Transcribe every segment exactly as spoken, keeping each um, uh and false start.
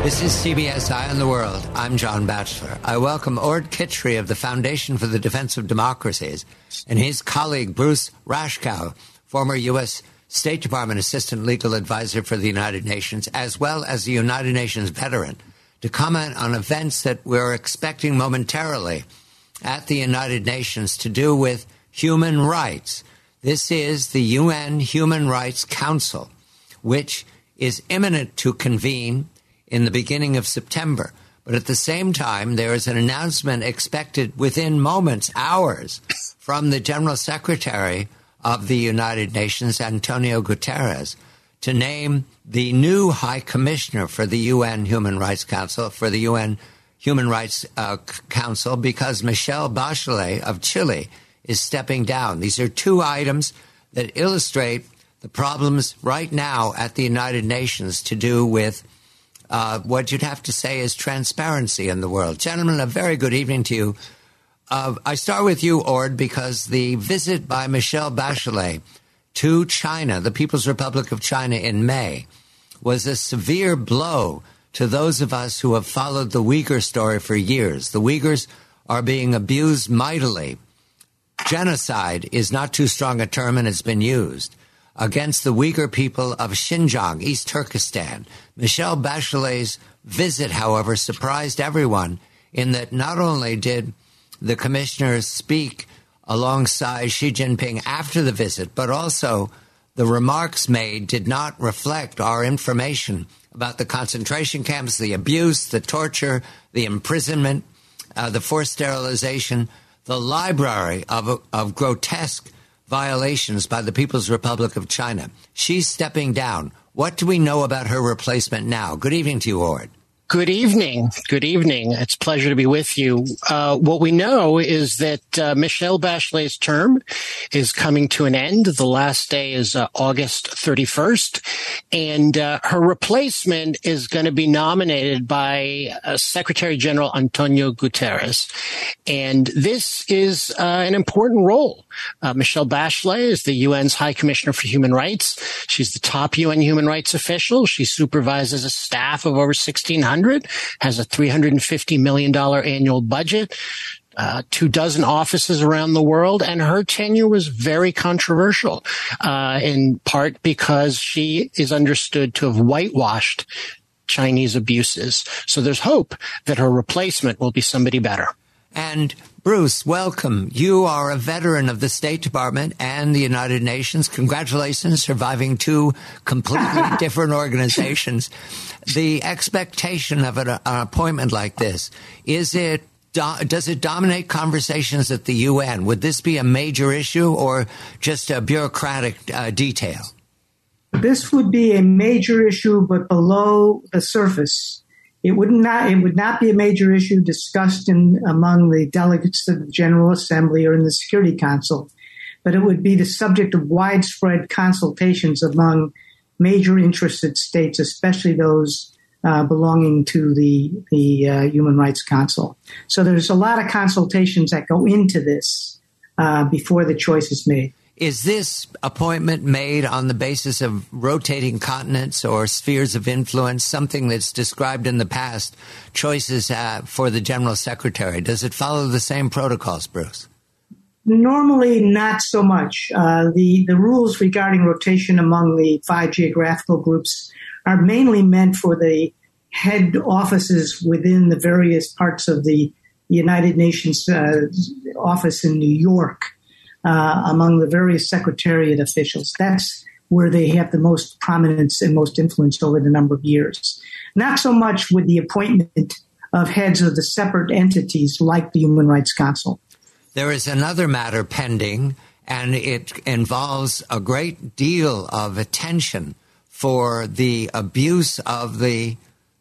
This is C B S Eye on the World. I'm John Batchelor. I welcome Ord Kittredge of the Foundation for the Defense of Democracies and his colleague Bruce Raskow, former U S State Department Assistant Legal Advisor for the United Nations, as well as a United Nations veteran, to comment on events that we're expecting momentarily at the United Nations to do with human rights. This is the U N Human Rights Council, which is imminent to convene in the beginning of September. But at the same time, there is an announcement expected within moments, hours, from the General Secretary of the United Nations, Antonio Guterres, to name the new High Commissioner for the U N Human Rights Council, for the U N Human Rights uh, Council, because Michelle Bachelet of Chile is stepping down. These are two items that illustrate the problems right now at the United Nations to do with Uh, what you'd have to say is transparency in the world. Gentlemen, a very good evening to you. Uh, I start with you, Ord, because the visit by Michelle Bachelet to China, the People's Republic of China, in May, was a severe blow to those of us who have followed the Uyghur story for years. The Uyghurs are being abused mightily. Genocide is not too strong a term, and it's been used against the Uyghur people of Xinjiang, East Turkestan. Michelle Bachelet's visit, however, surprised everyone in that not only did the commissioners speak alongside Xi Jinping after the visit, but also the remarks made did not reflect our information about the concentration camps, the abuse, the torture, the imprisonment, uh, the forced sterilization, the library of, of grotesque violations by the People's Republic of China. She's stepping down. What do we know about her replacement now? Good evening to you, Ord. Good evening. Good evening. It's a pleasure to be with you. Uh, what we know is that uh, Michelle Bachelet's term is coming to an end. The last day is uh, August thirty-first, and uh, her replacement is going to be nominated by uh, Secretary General Antonio Guterres. And this is uh, an important role. Uh, Michelle Bachelet is the U N's High Commissioner for Human Rights. She's the top U N human rights official. She supervises a staff of over sixteen hundred. Has a three hundred fifty million dollars annual budget, uh, two dozen offices around the world, and her tenure was very controversial, uh, in part because she is understood to have whitewashed Chinese abuses. So there's hope that her replacement will be somebody better. And Bruce, welcome. You are a veteran of the State Department and the United Nations. Congratulations, surviving two completely different organizations. The expectation of an, an appointment like this, is it, do, does it dominate conversations at the U N? Would this be a major issue or just a bureaucratic uh, detail? This would be a major issue, but below the surface. It would not. It would not be a major issue discussed in among the delegates to the General Assembly or in the Security Council, but it would be the subject of widespread consultations among major interested states, especially those uh, belonging to the the uh, Human Rights Council. So there's a lot of consultations that go into this uh, before the choice is made. Is this appointment made on the basis of rotating continents or spheres of influence, something that's described in the past, choices uh, for the General Secretary? Does it follow the same protocols, Bruce? Normally, not so much. Uh, the, the rules regarding rotation among the five geographical groups are mainly meant for the head offices within the various parts of the United Nations uh, office in New York. Uh, among the various secretariat officials. That's where they have the most prominence and most influence over the number of years. Not so much with the appointment of heads of the separate entities like the Human Rights Council. There is another matter pending, and it involves a great deal of attention for the abuse of the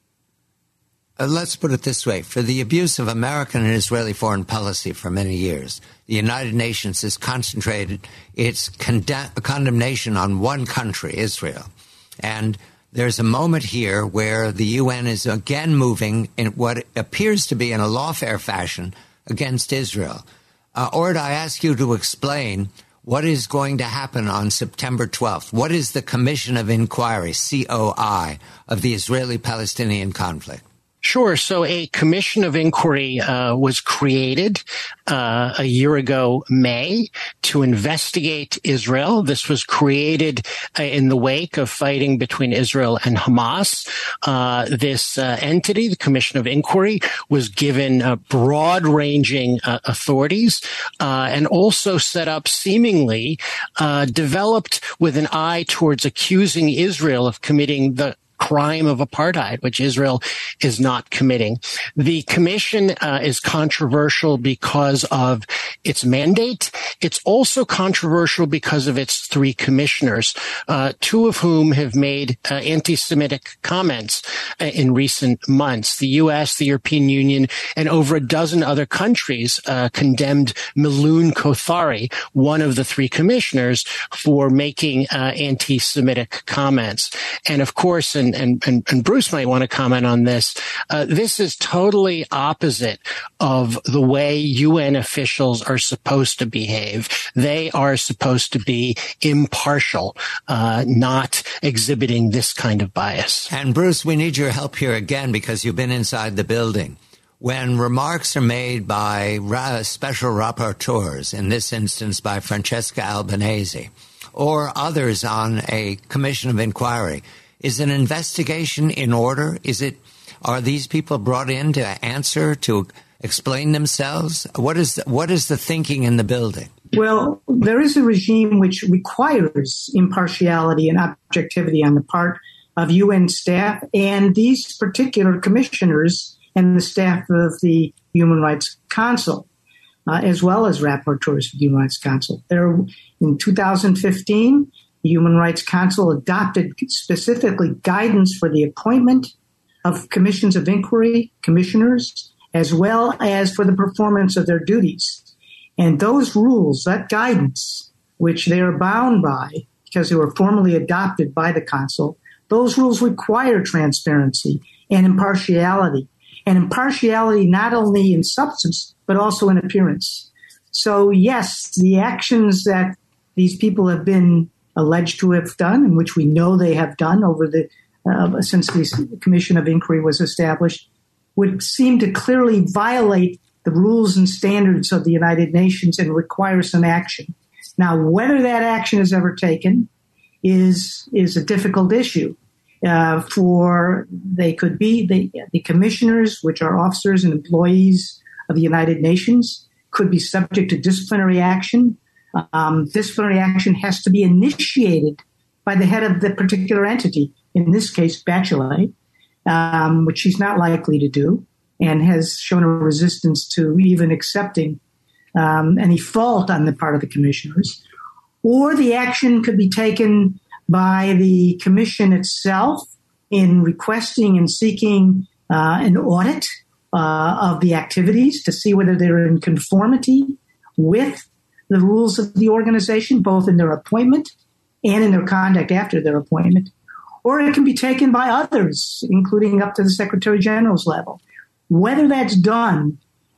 Uh, let's put it this way. For the abuse of American and Israeli foreign policy for many years, the United Nations has concentrated its conde- condemnation on one country, Israel. And there's a moment here where the U N is again moving in what appears to be in a lawfare fashion against Israel. Uh, Ord, I ask you to explain what is going to happen on September twelfth? What is the Commission of Inquiry, C O I, of the Israeli-Palestinian conflict? Sure. So a commission of inquiry uh, was created uh, a year ago, May, to investigate Israel. This was created uh, in the wake of fighting between Israel and Hamas. Uh, this uh, entity, the Commission of Inquiry, was given uh, broad-ranging uh, authorities uh, and also set up seemingly uh, developed with an eye towards accusing Israel of committing the crime of apartheid, which Israel is not committing. The commission uh, is controversial because of its mandate. It's also controversial because of its three commissioners, uh, two of whom have made uh, anti-Semitic comments uh, in recent months. The U S, the European Union, and over a dozen other countries uh, condemned Milun Kothari, one of the three commissioners, for making uh, anti-Semitic comments. And of course, and And, and, and Bruce might want to comment on this. Uh, this is totally opposite of the way U N officials are supposed to behave. They are supposed to be impartial, uh, not exhibiting this kind of bias. And Bruce, we need your help here again because you've been inside the building. When remarks are made by ra- special rapporteurs, in this instance by Francesca Albanese, or others on a commission of inquiry, is an investigation in order? Is it, are these people brought in to answer, to explain themselves? What is the, what is the thinking in the building? Well, there is a regime which requires impartiality and objectivity on the part of U N staff and these particular commissioners and the staff of the Human Rights Council, uh, as well as rapporteurs of the Human Rights Council. There, in two thousand fifteen, the Human Rights Council adopted specifically guidance for the appointment of commissions of inquiry, commissioners, as well as for the performance of their duties. And those rules, that guidance, which they are bound by because they were formally adopted by the Council, those rules require transparency and impartiality. And impartiality not only in substance, but also in appearance. So, yes, the actions that these people have been alleged to have done, and which we know they have done over the uh, since the Commission of Inquiry was established, would seem to clearly violate the rules and standards of the United Nations and require some action. Now, whether that action is ever taken is is a difficult issue. Uh, for they could be the, the commissioners, which are officers and employees of the United Nations, could be subject to disciplinary action. Um, disciplinary action has to be initiated by the head of the particular entity, in this case, Bachelet, um, which she's not likely to do and has shown a resistance to even accepting um, any fault on the part of the commissioners. Or the action could be taken by the commission itself in requesting and seeking uh, an audit uh, of the activities to see whether they're in conformity with the rules of the organization, both in their appointment and in their conduct after their appointment. Or it can be taken by others, including up to the Secretary General's level. Whether that's done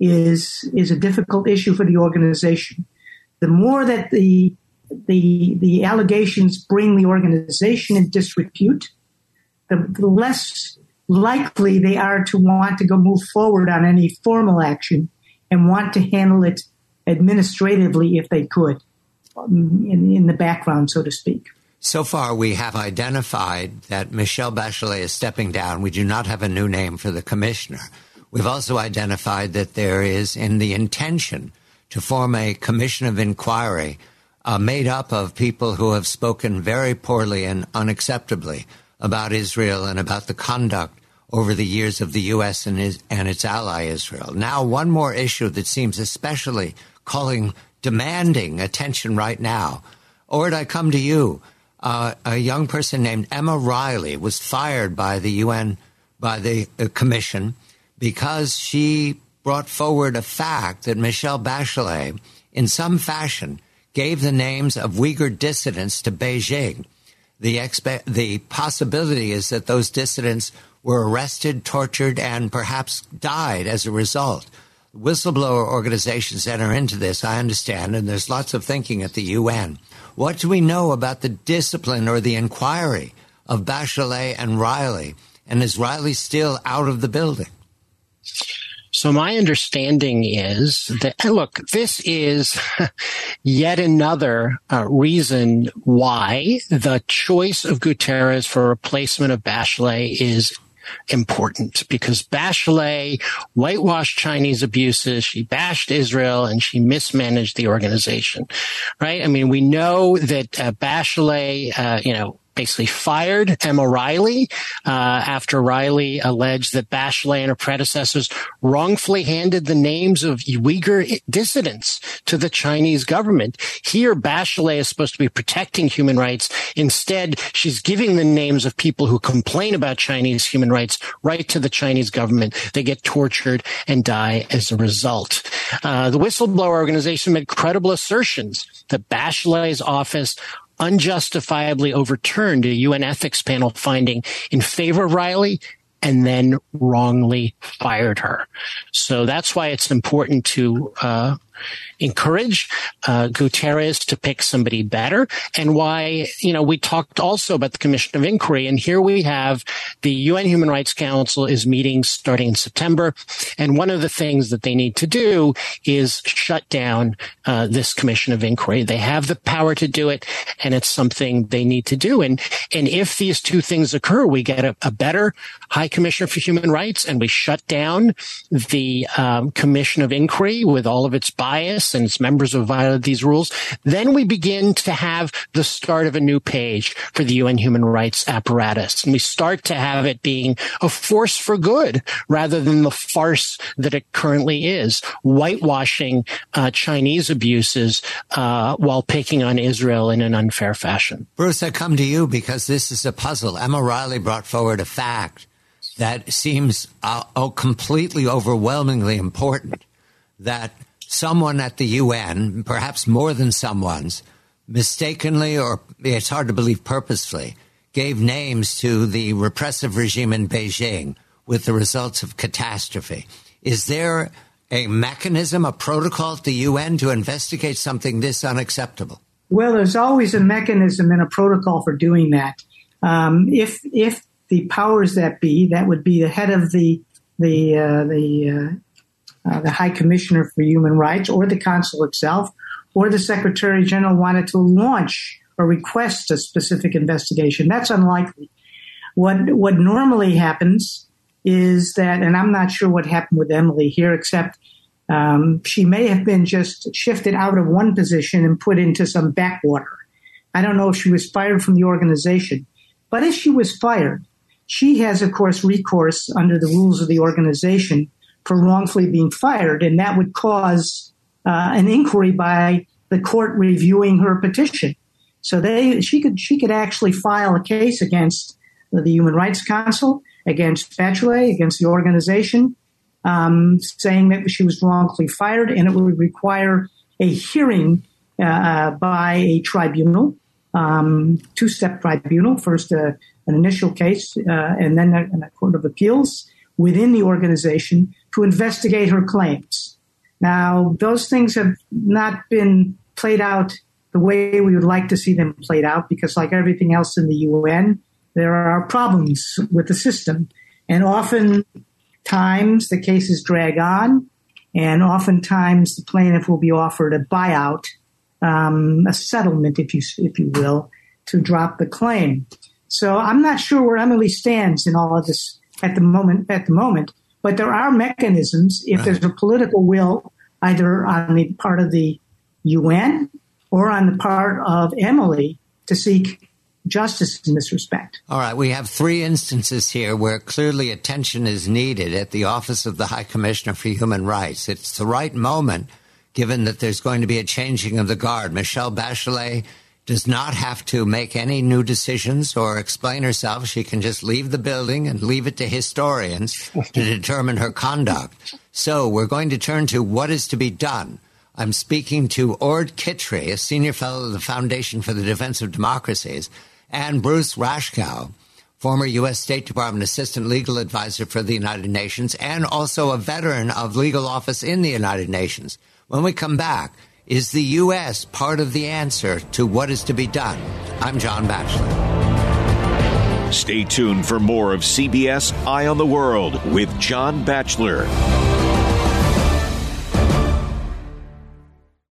is is a difficult issue for the organization. The more that the the the allegations bring the organization in disrepute, the, the less likely they are to want to go move forward on any formal action and want to handle it administratively if they could, um, in, in the background, so to speak. So far, we have identified that Michelle Bachelet is stepping down. We do not have a new name for the commissioner. We've also identified that there is in the intention to form a commission of inquiry uh, made up of people who have spoken very poorly and unacceptably about Israel and about the conduct over the years of the U S and, his, and its ally Israel. Now, one more issue that seems especially calling, demanding attention right now. Ord, I come to you. Uh, a young person named Emma Riley was fired by the U N, by the uh, commission, because she brought forward a fact that Michelle Bachelet, in some fashion, gave the names of Uyghur dissidents to Beijing. The, expe- the possibility is that those dissidents were arrested, tortured, and perhaps died as a result. whistleblower organizations enter into this, I understand, and there's lots of thinking at the U N. What do we know about the discipline or the inquiry of Bachelet and Riley? And is Riley still out of the building? So my understanding is that, and look, this is yet another uh, reason why the choice of Guterres for replacement of Bachelet is important, because Bachelet whitewashed Chinese abuses, she bashed Israel, and she mismanaged the organization, right? I mean, we know that uh, Bachelet, uh, you know, basically fired Emma Riley uh, after Riley alleged that Bachelet and her predecessors wrongfully handed the names of Uyghur dissidents to the Chinese government. Here, Bachelet is supposed to be protecting human rights. Instead, she's giving the names of people who complain about Chinese human rights right to the Chinese government. They get tortured and die as a result. Uh, the whistleblower organization made credible assertions that Bachelet's office unjustifiably overturned a U N ethics panel finding in favor of Riley and then wrongly fired her. So that's why it's important to uh, encourage uh, Guterres to pick somebody better, and why, you know, we talked also about the Commission of Inquiry, and here we have the U N Human Rights Council is meeting starting in September, and one of the things that they need to do is shut down uh, this Commission of Inquiry. They have the power to do it, and it's something they need to do. And and if these two things occur, we get a, a better High Commissioner for Human Rights, and we shut down the um, Commission of Inquiry with all of its bias and its members who violated these rules, then we begin to have the start of a new page for the U N human rights apparatus. And we start to have it being a force for good rather than the farce that it currently is, whitewashing uh, Chinese abuses uh, while picking on Israel in an unfair fashion. Bruce, I come to you because this is a puzzle. Emma Riley brought forward a fact that seems uh, oh, completely overwhelmingly important, that someone at the U N, perhaps more than someone's, mistakenly, or it's hard to believe purposefully, gave names to the repressive regime in Beijing with the results of catastrophe. Is there a mechanism, a protocol at the U N to investigate something this unacceptable? Well, there's always a mechanism and a protocol for doing that. Um, if if the powers that be, that would be the head of the the uh, the uh, Uh, the High Commissioner for Human Rights or the Council itself or the Secretary General wanted to launch or request a specific investigation. That's unlikely. What what normally happens is that, and I'm not sure what happened with Emily here, except um, she may have been just shifted out of one position and put into some backwater. I don't know if she was fired from the organization, but if she was fired, she has, of course, recourse under the rules of the organization for wrongfully being fired, and that would cause uh, an inquiry by the court reviewing her petition. So they, she could, she could actually file a case against the Human Rights Council, against Bachelet, against the organization, um, saying that she was wrongfully fired, and it would require a hearing uh, by a tribunal, um, two-step tribunal. First, uh, an initial case, uh, and then a, a court of appeals within the organization to investigate her claims. Now, those things have not been played out the way we would like to see them played out, because like everything else in the U N, there are problems with the system. And oftentimes the cases drag on, and oftentimes the plaintiff will be offered a buyout, um, a settlement, if you if you will, to drop the claim. So I'm not sure where Emily stands in all of this at the moment. At the moment, but there are mechanisms if right. there's a political will, either on the part of the U N or on the part of Emily, to seek justice in this respect. All right. We have three instances here where clearly attention is needed at the Office of the High Commissioner for Human Rights. It's the right moment, given that there's going to be a changing of the guard. Michelle Bachelet does not have to make any new decisions or explain herself. She can just leave the building and leave it to historians to determine her conduct. So we're going to turn to what is to be done. I'm speaking to Ord Kittry, a senior fellow of the Foundation for the Defense of Democracies, and Bruce Raskow, former U S. State Department Assistant Legal Advisor for the United Nations, and also a veteran of legal office in the United Nations. When we come back, is the U S part of the answer to what is to be done? I'm John Batchelor. Stay tuned for more of C B S Eye on the World with John Batchelor.